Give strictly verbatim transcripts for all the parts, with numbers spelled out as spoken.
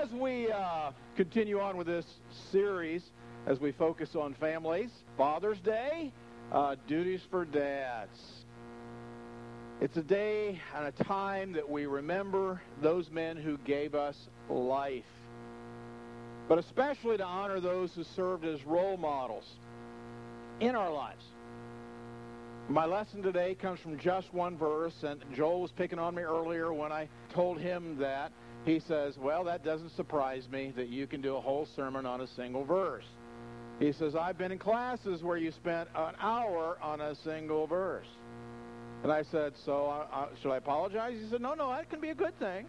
As we uh, continue on with this series, as we focus on families, Father's Day, uh, duties for dads. It's a day and a time that we remember those men who gave us life, but especially to honor those who served as role models in our lives. My lesson today comes from just one verse, and Joel was picking on me earlier when I told him that. He says, well, that doesn't surprise me that you can do a whole sermon on a single verse. He says, I've been in classes where you spent an hour on a single verse. And I said, so uh, uh, should I apologize? He said, no, no, that can be a good thing.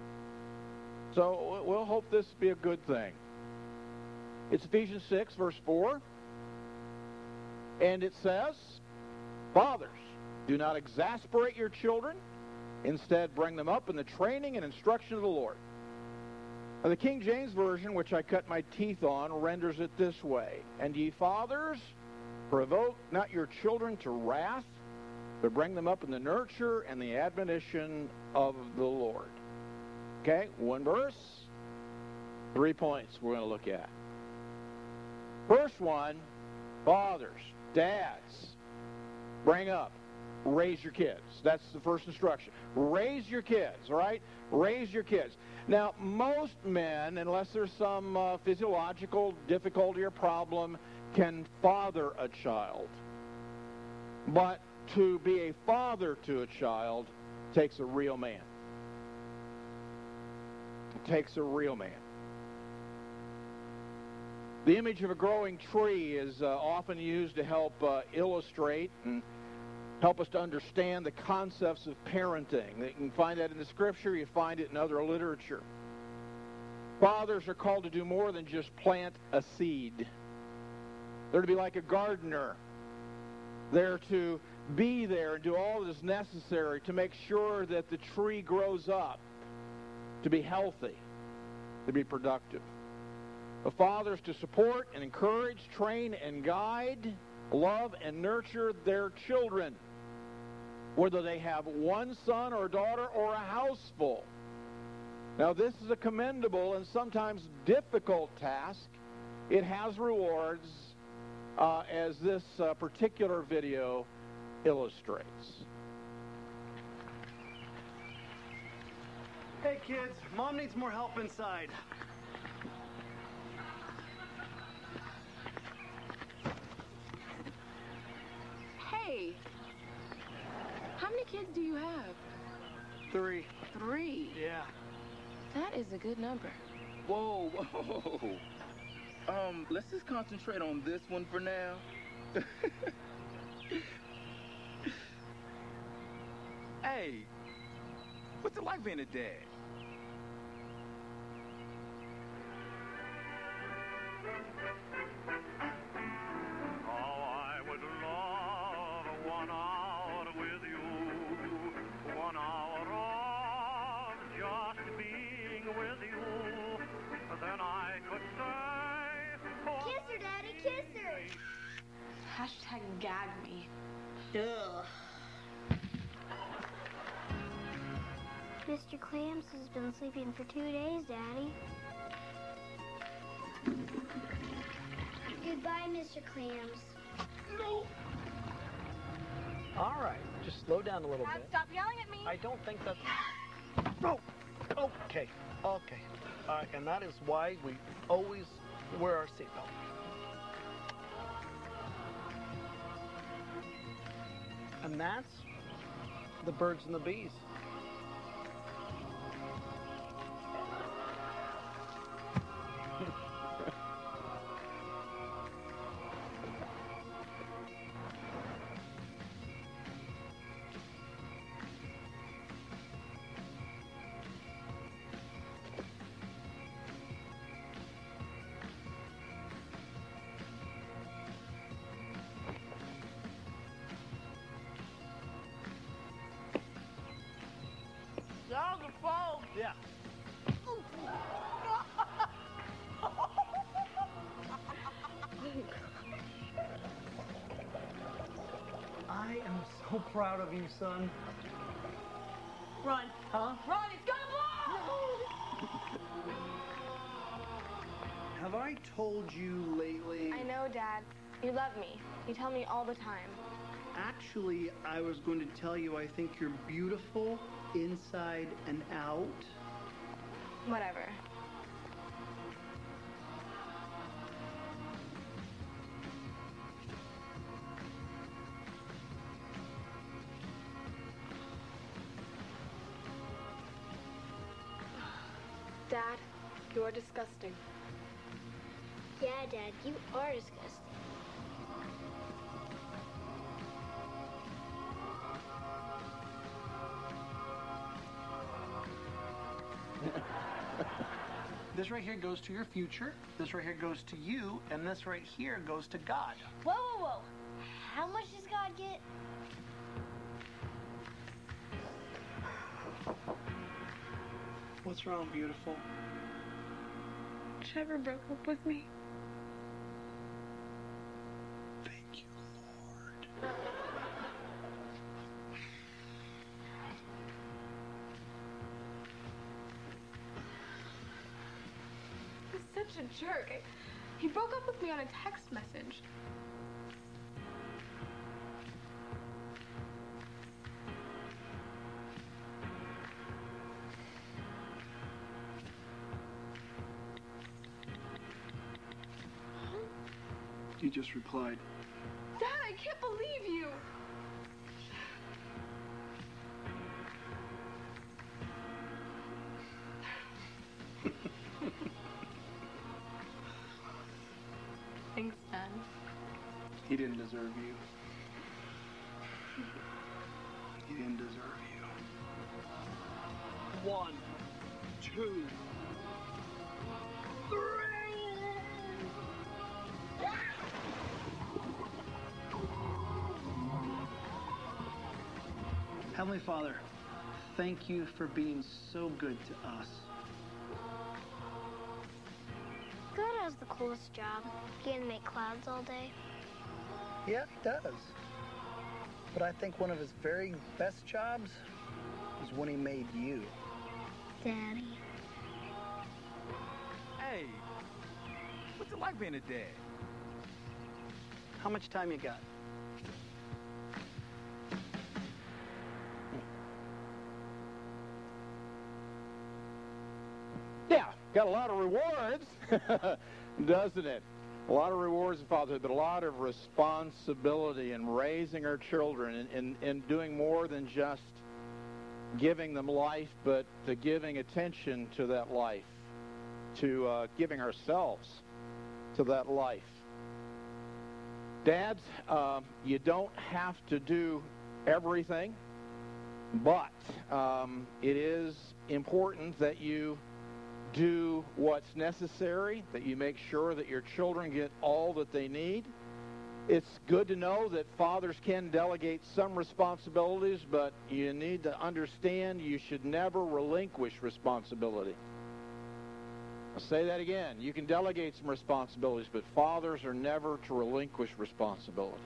So we'll hope this be a good thing. It's Ephesians six, verse four. And it says, fathers, do not exasperate your children. Instead, bring them up in the training and instruction of the Lord. Now, the King James Version, which I cut my teeth on, renders it this way. And ye fathers, provoke not your children to wrath, but bring them up in the nurture and the admonition of the Lord. Okay, one verse, three points we're going to look at. First one, fathers, dads, bring up, raise your kids. That's the first instruction. Raise your kids, right? Raise your kids. Now, most men, unless there's some uh, physiological difficulty or problem, can father a child. But to be a father to a child takes a real man. It takes a real man. The image of a growing tree is uh, often used to help uh, illustrate and help us to understand the concepts of parenting. You can find that in the Scripture. You find it in other literature. Fathers are called to do more than just plant a seed. They're to be like a gardener. They're to be there and do all that is necessary to make sure that the tree grows up to be healthy, to be productive. The fathers to support and encourage, train and guide, love and nurture their children, whether they have one son or daughter or a house full. Now, this is a commendable and sometimes difficult task. It has rewards, uh, as this uh, particular video illustrates. Hey, kids, Mom needs more help inside. Hey, how many kids do you have? Three. Three? Yeah. That is a good number. Whoa, whoa. Um, let's just concentrate on this one for now. Hey, what's it like being a dad? Hashtag gag me. Ugh. Mister Clams has been sleeping for two days, Daddy. Goodbye, Mister Clams. No. All right, just slow down a little Dad, bit. stop yelling at me. I don't think that's... No. Okay, okay. Uh, and that is why we always wear our seatbelt. And that's the birds and the bees. Niagara Falls. Yeah. I am so proud of you, son. Run. Huh? Run, it's gonna blow! I told you lately? I know, Dad. You love me. You tell me all the time. Actually, I was going to tell you I think you're beautiful inside and out. Whatever. Dad, you are disgusting. Yeah, Dad, you are disgusting. This right here goes to your future, this right here goes to you, and this right here goes to God. Whoa, whoa, whoa. How much does God get? What's wrong, beautiful? Trevor broke up with me. Thank you, Lord. He's such a jerk. I- He broke up with me on a text message. You just replied. Dad, I can't believe you. Thanks, Dad. He didn't deserve you. He didn't deserve you. One, two, Heavenly Father, thank you for being so good to us. God has the coolest job. Getting to make clouds all day. Yeah, he does. But I think one of his very best jobs is when he made you. Daddy. Hey, what's it like being a dad? How much time you got? Yeah, got a lot of rewards, doesn't it? A lot of rewards in fatherhood, but a lot of responsibility in raising our children and, and, and doing more than just giving them life, but to giving attention to that life, to uh, giving ourselves to that life. Dads, uh, you don't have to do everything, but um, it is important that you do what's necessary, that you make sure that your children get all that they need. It's good to know that fathers can delegate some responsibilities, but you need to understand you should never relinquish responsibility. I'll say that again. You can delegate some responsibilities, but fathers are never to relinquish responsibility.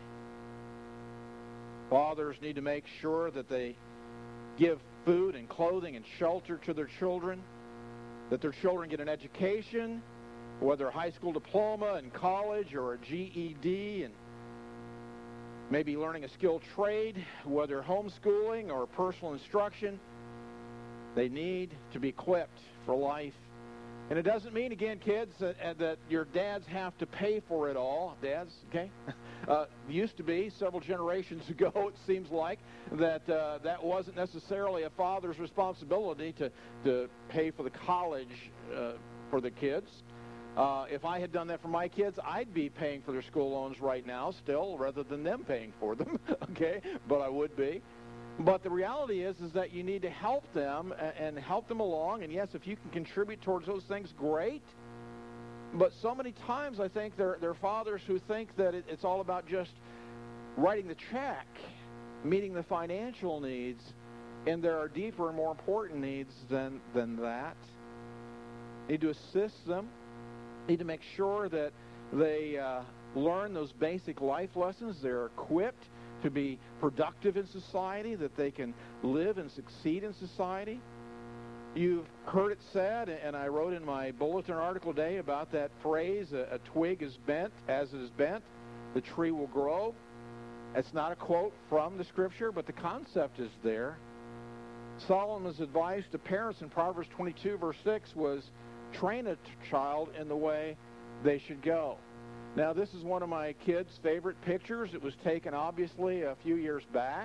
Fathers need to make sure that they give food and clothing and shelter to their children, that their children get an education, whether a high school diploma in college or a G E D, and maybe learning a skilled trade, whether homeschooling or personal instruction. They need to be equipped for life. And it doesn't mean, again, kids, that, uh, that your dads have to pay for it all. Dads, okay? Uh, used to be, several generations ago, it seems like, that uh, that wasn't necessarily a father's responsibility to, to pay for the college uh, for the kids. Uh, if I had done that for my kids, I'd be paying for their school loans right now still, rather than them paying for them, okay? But I would be. But the reality is, is that you need to help them and, and help them along. And yes, if you can contribute towards those things, great. But so many times I think there, there are fathers who think that it, it's all about just writing the check, meeting the financial needs, and there are deeper and more important needs than, than that. Need to assist them. Need to make sure that they uh, learn those basic life lessons. They're equipped to be productive in society, that they can live and succeed in society. You've heard it said, and I wrote in my bulletin article today about that phrase, a, a twig is bent, as it is bent, the tree will grow. It's not a quote from the Scripture, but the concept is there. Solomon's advice to parents in Proverbs twenty-two, verse six was, train a t- child in the way they should go. Now, this is one of my kids' favorite pictures. It was taken, obviously, a few years back.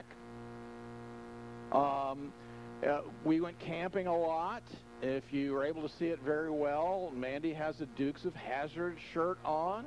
Um, uh, we went camping a lot. If you were able to see it very well, Mandy has a Dukes of Hazzard shirt on.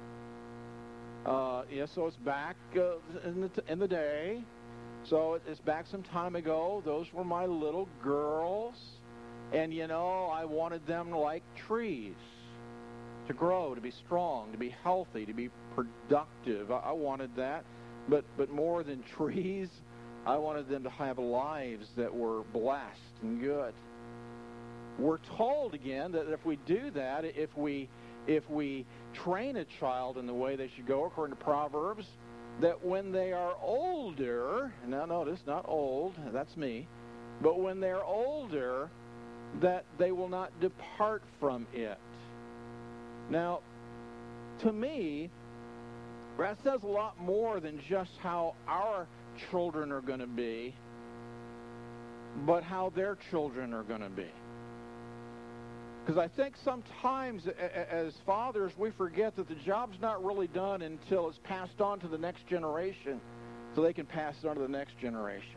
Uh, yeah, so it's back uh, in, the t- in the day. So it's back some time ago. Those were my little girls. And, you know, I wanted them like trees, to grow, to be strong, to be healthy, to be productive. I, I wanted that. But, but more than trees, I wanted them to have lives that were blessed and good. We're told, again, that if we do that, if we, if we train a child in the way they should go, according to Proverbs, that when they are older, now notice, not old, that's me, but when they're older, that they will not depart from it. Now, to me, that says a lot more than just how our children are going to be, but how their children are going to be. Because I think sometimes as fathers, we forget that the job's not really done until it's passed on to the next generation, so they can pass it on to the next generation.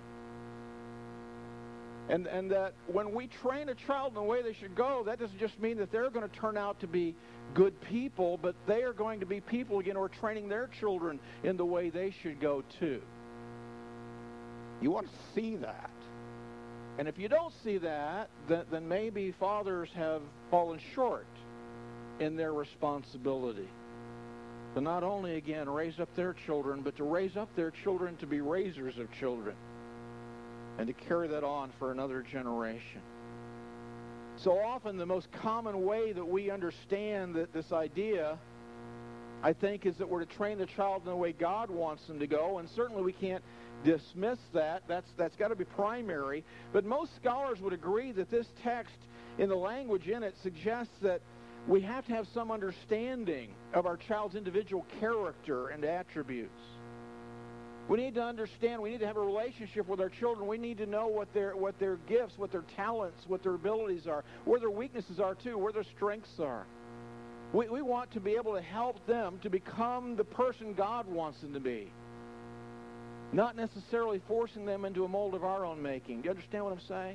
And, and that when we train a child in the way they should go, that doesn't just mean that they're going to turn out to be good people, but they are going to be people, again, who are training their children in the way they should go too. You want to see that. And if you don't see that, then, then maybe fathers have fallen short in their responsibility to not only, again, raise up their children, but to raise up their children to be raisers of children and to carry that on for another generation. So often the most common way that we understand that this idea, I think, is that we're to train the child in the way God wants them to go, and certainly we can't dismiss that. That's that's got to be primary. But most scholars would agree that this text, in the language in it, suggests that we have to have some understanding of our child's individual character and attributes. We need to understand, we need to have a relationship with our children. We need to know what their what their gifts, what their talents, what their abilities are, where their weaknesses are too, where their strengths are. We, we want to be able to help them to become the person God wants them to be. Not necessarily forcing them into a mold of our own making. Do you understand what I'm saying?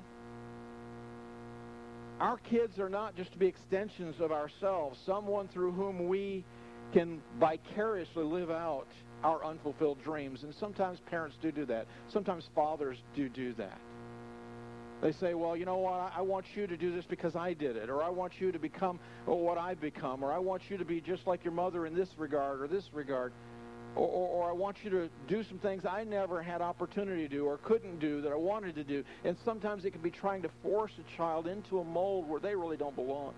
Our kids are not just to be extensions of ourselves, someone through whom we can vicariously live out our unfulfilled dreams. And sometimes parents do do that. Sometimes fathers do do that. They say, well, you know what, I want you to do this because I did it, or I want you to become what I've become, or I want you to be just like your mother in this regard or this regard. Or, or, or I want you to do some things I never had opportunity to do or couldn't do that I wanted to do. And sometimes it can be trying to force a child into a mold where they really don't belong.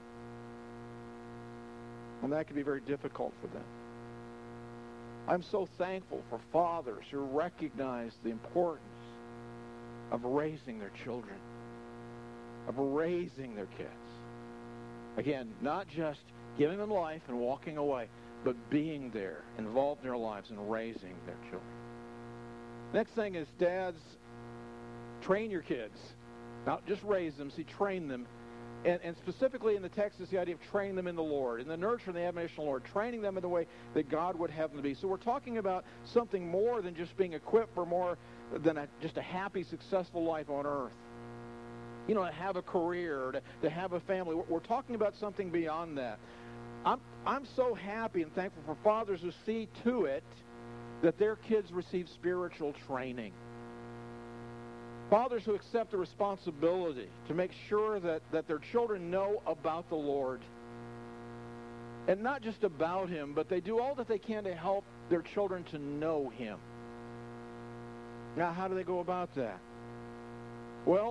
And that can be very difficult for them. I'm so thankful for fathers who recognize the importance of raising their children, of raising their kids. Again, not just giving them life and walking away, but being there, involved in their lives and raising their children. Next thing is, dads, train your kids. Not just raise them, see, train them. And, and specifically in the text is the idea of training them in the Lord, in the nurture and the admonition of the Lord, training them in the way that God would have them to be. So we're talking about something more than just being equipped for more than a, just a happy, successful life on earth. You know, to have a career, to, to have a family. We're, we're talking about something beyond that. I'm, I'm so happy and thankful for fathers who see to it that their kids receive spiritual training. Fathers who accept the responsibility to make sure that, that their children know about the Lord. And not just about Him, but they do all that they can to help their children to know Him. Now, how do they go about that? Well,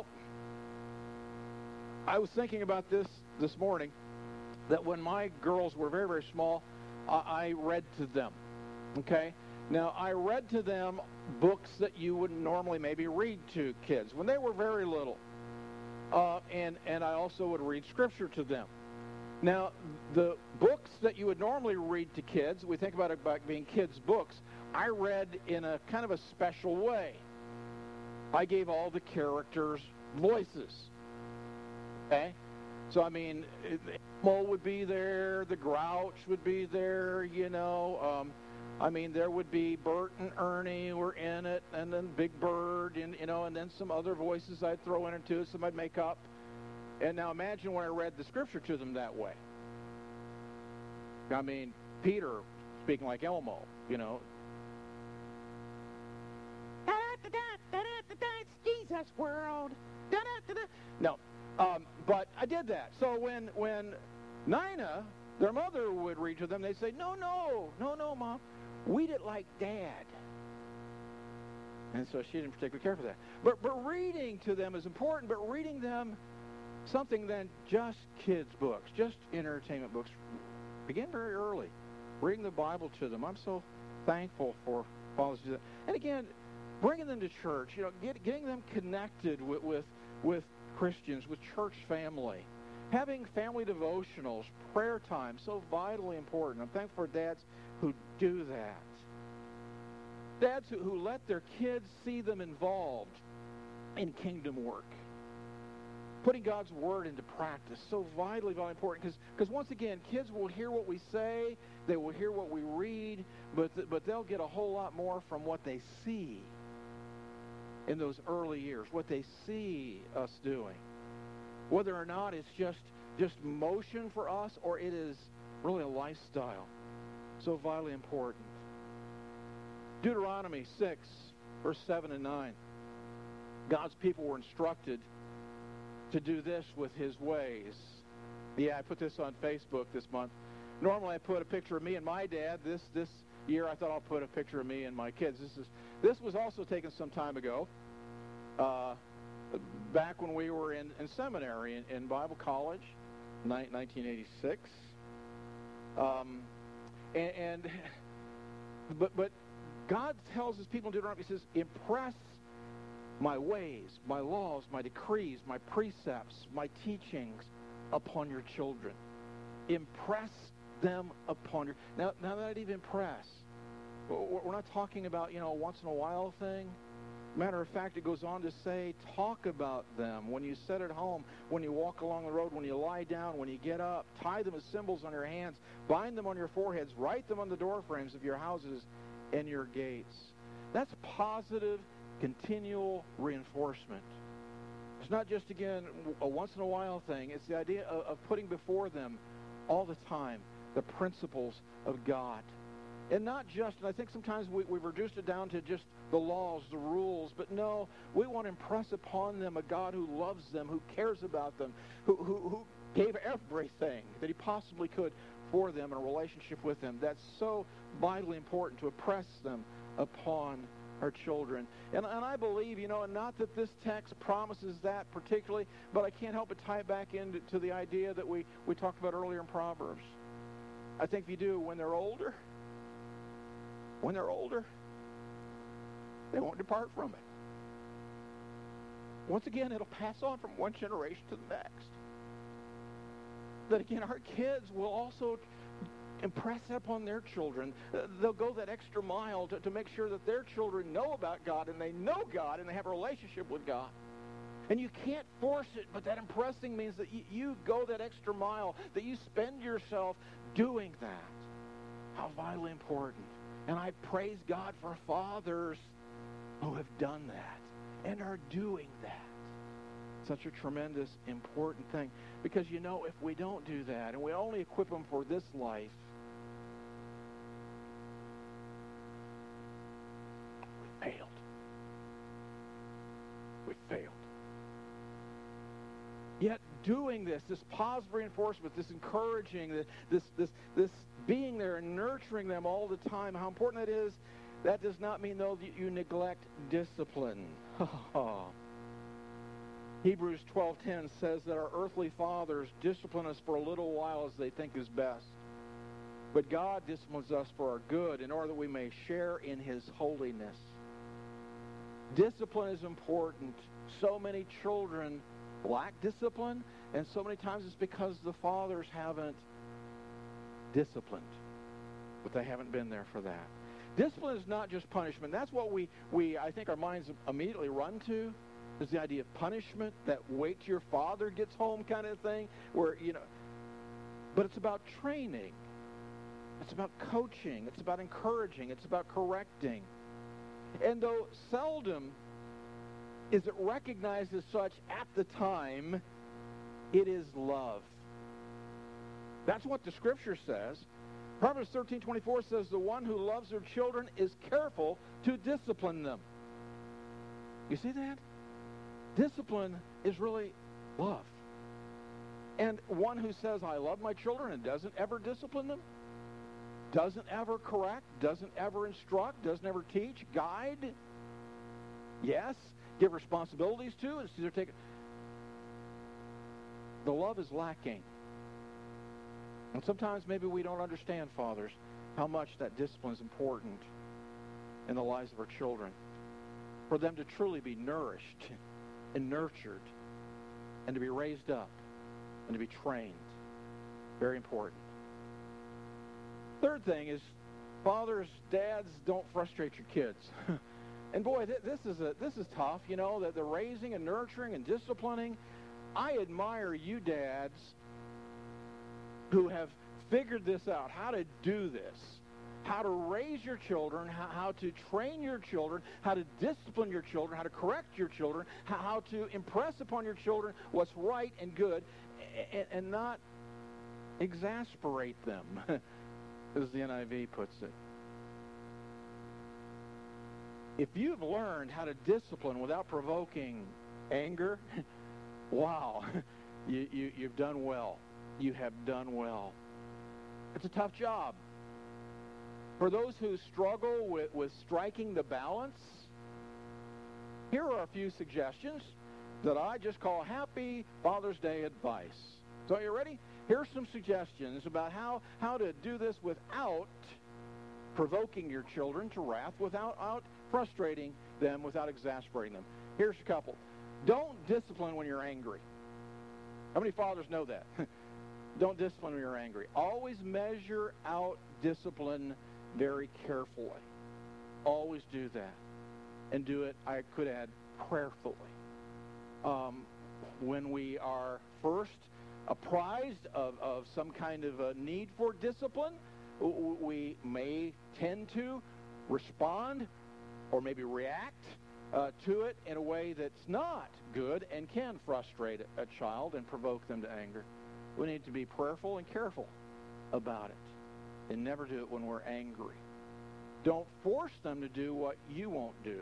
I was thinking about this this morning, that when my girls were very, very small, uh, I read to them, okay? Now, I read to them books that you would normally maybe read to kids when they were very little. uh, and, and I also would read Scripture to them. Now, the books that you would normally read to kids, we think about it about being kids' books, I read in a kind of a special way. I gave all the characters voices. Okay? So, I mean, Mo would be there, the Grouch would be there, you know. Um, I mean, there would be Bert and Ernie were in it, and then Big Bird, and, you know, and then some other voices I'd throw in or two, some I'd make up. And now imagine when I read the Scripture to them that way. I mean, Peter speaking like Elmo, you know. It's Jesus world. No, um, but I did that. So when when Nina, their mother, would read to them, they'd say, no, no, no, no, Mom. Read it like Dad. And so she didn't particularly care for that. But, but reading to them is important, but reading them something than just kids' books, just entertainment books. Begin very early, reading the Bible to them. I'm so thankful for fathers to do that. And again, bringing them to church, you know, get, getting them connected with, with, with Christians, with church family. Having family devotionals, prayer time, so vitally important. I'm thankful for dads who do that. Dads who, who let their kids see them involved in kingdom work. Putting God's Word into practice, so vitally, vitally important. Because once again, kids will hear what we say, they will hear what we read, but, th- but they'll get a whole lot more from what they see in those early years, what they see us doing. Whether or not it's just, just motion for us or it is really a lifestyle. So vitally important. Deuteronomy six, verse seven and nine. God's people were instructed to do this with his ways. Yeah, I put this on Facebook this month. Normally I put a picture of me and my dad. This this year I thought I'll put a picture of me and my kids. This is this was also taken some time ago, uh, back when we were in, in seminary, in, in Bible college, nineteen eighty-six. Um, and, and but but God tells his people in Deuteronomy, he says, impress my ways, my laws, my decrees, my precepts, my teachings upon your children. Impress them upon your... Now, now that even impress, we're not talking about, you know, a once-in-a-while thing. Matter of fact, it goes on to say, talk about them when you sit at home, when you walk along the road, when you lie down, when you get up. Tie them as symbols on your hands. Bind them on your foreheads. Write them on the doorframes of your houses and your gates. That's positive, continual reinforcement. It's not just, again, a once-in-a-while thing. It's the idea of, of putting before them all the time the principles of God. And not just, and I think sometimes we, we've reduced it down to just the laws, the rules, but no, we want to impress upon them a God who loves them, who cares about them, who, who, who gave everything that he possibly could for them in a relationship with them. That's so vitally important, to impress them upon our children. And, and I believe, you know, and not that this text promises that particularly, but I can't help but tie it back into to the idea that we, we talked about earlier in Proverbs. I think if you do, when they're older, when they're older, they won't depart from it. Once again, it'll pass on from one generation to the next. That again, our kids will also impress that upon their children. Uh, they'll go that extra mile to, to make sure that their children know about God, and they know God, and they have a relationship with God. And you can't force it, but that impressing means that you, you go that extra mile, that you spend yourself doing that. How vitally important. And I praise God for fathers who have done that and are doing that. Such a tremendous, important thing. Because, you know, if we don't do that, and we only equip them for this life, we failed. We failed. Yet doing this, this positive reinforcement, this encouraging, this, this, this, this being there and nurturing them all the time, how important that is, that does not mean, though, that you neglect discipline. Hebrews twelve ten says that our earthly fathers discipline us for a little while as they think is best. But God disciplines us for our good in order that we may share in his holiness. Discipline is important. So many children lack discipline, and so many times it's because the fathers haven't disciplined, but they haven't been there for that. Discipline is not just punishment. That's what we, we I think our minds immediately run to, is the idea of punishment, that wait till your father gets home kind of thing, where, you know, but it's about training. It's about coaching. It's about encouraging. It's about correcting. And though seldom is it recognized as such at the time, it is love. That's what the Scripture says. Proverbs thirteen twenty-four says, the one who loves their children is careful to discipline them. You see that? Discipline is really love. And one who says, I love my children and doesn't ever discipline them, doesn't ever correct, doesn't ever instruct, doesn't ever teach, guide, yes, give responsibilities to, and they're taking, the love is lacking. And sometimes maybe we don't understand, fathers, how much that discipline is important in the lives of our children. For them to truly be nourished and nurtured and to be raised up and to be trained. Very important. Third thing is, fathers, dads, don't frustrate your kids. And boy, th- this is a, this is tough, you know, that the raising and nurturing and disciplining. I admire you dads who have figured this out, how to do this, how to raise your children, how, how to train your children, how to discipline your children, how to correct your children, how, how to impress upon your children what's right and good, and, and not exasperate them, as the N I V puts it. If you've learned how to discipline without provoking anger, wow, you, you, you've done well. You have done well. It's a tough job. For those who struggle with, with striking the balance, here are a few suggestions that I just call Happy Father's Day advice. So are you ready? Here's some suggestions about how, how to do this without provoking your children to wrath, without out frustrating them, without exasperating them. Here's a couple. Don't discipline when you're angry. How many fathers know that? Don't discipline when you're angry. Always measure out discipline very carefully. Always do that. And do it, I could add, prayerfully. Um, when we are first apprised of, of some kind of a need for discipline, we may tend to respond or maybe react uh, to it in a way that's not good and can frustrate a child and provoke them to anger. We need to be prayerful and careful about it and never do it when we're angry. Don't force them to do what you won't do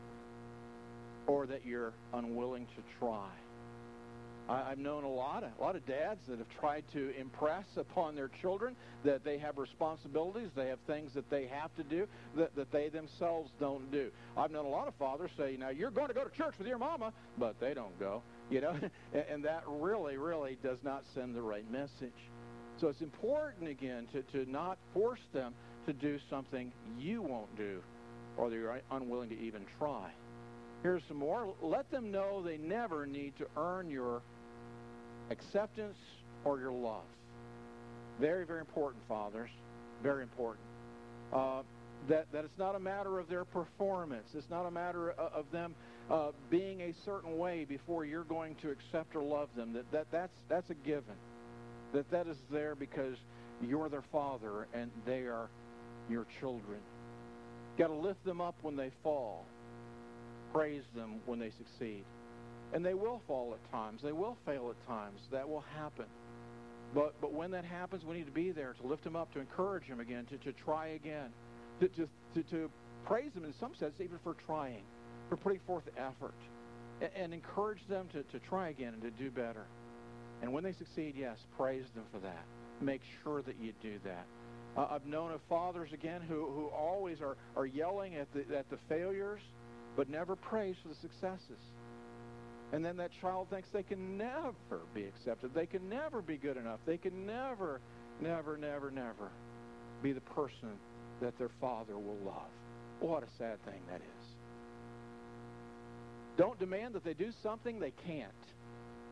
or that you're unwilling to try. I, I've known a lot of a lot of dads that have tried to impress upon their children that they have responsibilities, they have things that they have to do that, that they themselves don't do. I've known a lot of fathers say, now you're going to go to church with your mama, but they don't go. You know, and that really, really does not send the right message. So it's important, again, to, to not force them to do something you won't do or that you're unwilling to even try. Here's some more. Let them know they never need to earn your acceptance or your love. Very, very important, fathers. Very important. Uh, that, that it's not a matter of their performance. It's not a matter of, of them uh, being a certain way before you're going to accept or love them. That, that that's, that's a given. That that is there because you're their father and they are your children. Got to lift them up when they fall. Praise them when they succeed. And they will fall at times. They will fail at times. That will happen. But but when that happens, we need to be there to lift them up, to encourage them again, to, to try again, to, to, to, to praise them in some sense even for trying, for putting forth effort, and, and encourage them to, to try again and to do better. And when they succeed, yes, praise them for that. Make sure that you do that. Uh, I've known of fathers, again, who, who always are, are yelling at the, at the failures, but never praise for the successes. And then that child thinks they can never be accepted. They can never be good enough. They can never, never, never, never be the person that their father will love. What a sad thing that is. Don't demand that they do something they can't.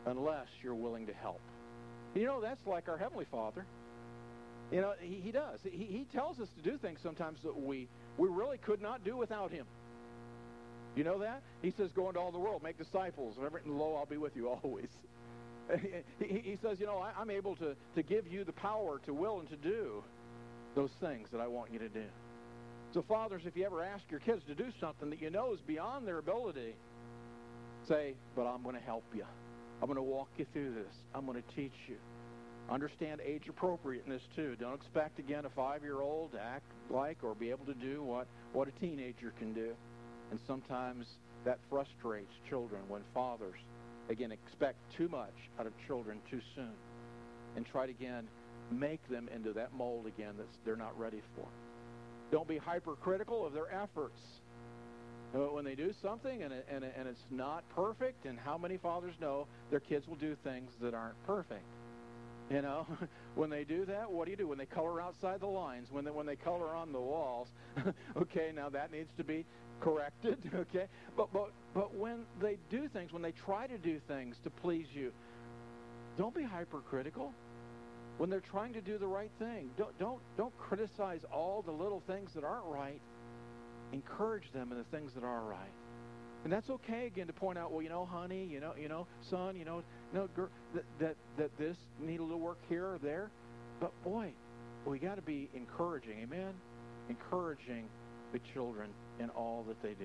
unless you're willing to help. You know, that's like our Heavenly Father. You know, he, he does. He, he tells us to do things sometimes that we, we really could not do without him. You know that? He says, go into all the world, make disciples, and everything, lo, I'll be with you always. he, he says, you know, I, I'm able to, to give you the power to will and to do those things that I want you to do. So fathers, if you ever ask your kids to do something that you know is beyond their ability, say, but I'm going to help you. I'm going to walk you through this. I'm going to teach you. Understand age appropriateness too. Don't expect, again, a five-year-old to act like or be able to do what, what a teenager can do. And sometimes that frustrates children when fathers, again, expect too much out of children too soon and try to, again, make them into that mold again that they're not ready for. Don't be hypercritical of their efforts. When they do something and, it, and, it, and it's not perfect, and how many fathers know their kids will do things that aren't perfect? You know, when they do that, what do you do? When they color outside the lines, when they, when they color on the walls, okay, now that needs to be corrected, okay? But, but, but when they do things, when they try to do things to please you, don't be hypercritical. When they're trying to do the right thing, don't, don't, don't criticize all the little things that aren't right. Encourage them in the things that are right. And that's okay, again, to point out, well, you know, honey, you know, you know, son, you know, you know girl, that, that, that this need a little work here or there. But, boy, we got to be encouraging, amen? Encouraging the children in all that they do.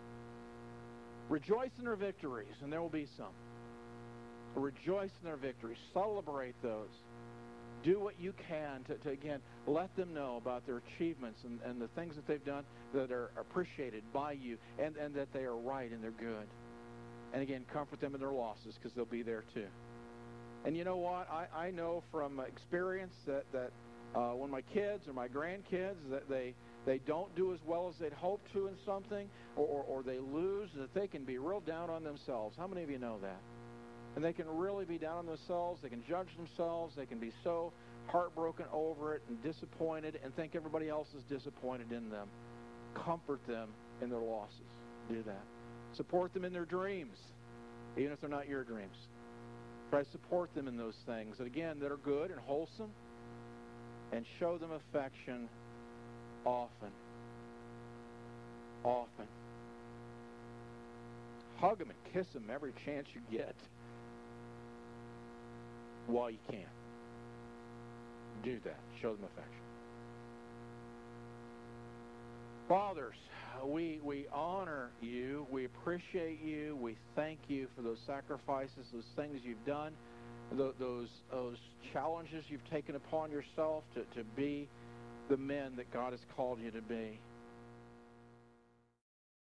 Rejoice in their victories, and there will be some. Rejoice in their victories. Celebrate those. Do what you can to, to, again, let them know about their achievements and, and the things that they've done that are appreciated by you, and, and that they are right and they're good. And, again, comfort them in their losses, because they'll be there too. And you know what? I, I know from experience that, that uh, when my kids or my grandkids, that they, they don't do as well as they'd hoped to in something, or, or, or they lose, that they can be real down on themselves. How many of you know that? And they can really be down on themselves. They can judge themselves. They can be so heartbroken over it and disappointed and think everybody else is disappointed in them. Comfort them in their losses. Do that. Support them in their dreams, even if they're not your dreams. Try to support them in those things, that, again, that are good and wholesome, and show them affection often. Often. Hug them and kiss them every chance you get. While you can. Do that. Show them affection. Fathers, we, we honor you. We appreciate you. We thank you for those sacrifices, those things you've done, those, those, those challenges you've taken upon yourself to, to be the men that God has called you to be.